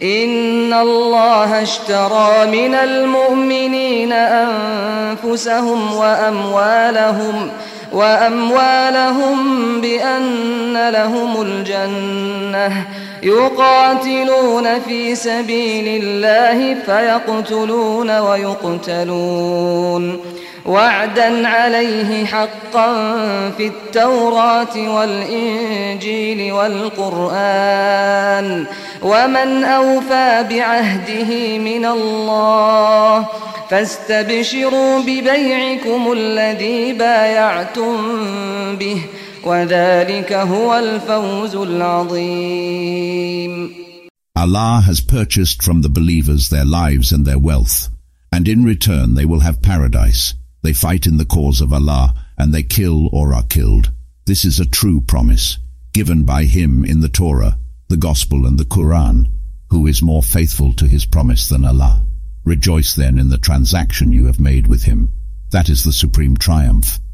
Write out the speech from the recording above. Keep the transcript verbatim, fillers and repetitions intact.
إن الله اشترى من المؤمنين أنفسهم وأموالهم وأموالهم بأن لهم الجنة يقاتلون في سبيل الله فيقتلون ويقتلون وعدا عليه حقا في التوراة والإنجيل والقرآن ومن أوفى بعهده من الله فاستبشروا ببيعكم الذي بايعتم به وذلك هو الفوز العظيم. Allah has purchased from the believers their lives and their wealth, and in return they will have paradise. They fight in the cause of Allah, and they kill or are killed. This is a true promise, given by Him in the Torah, the Gospel and the Quran, who is more faithful to His promise than Allah. Rejoice then in the transaction you have made with Him. That is the supreme triumph.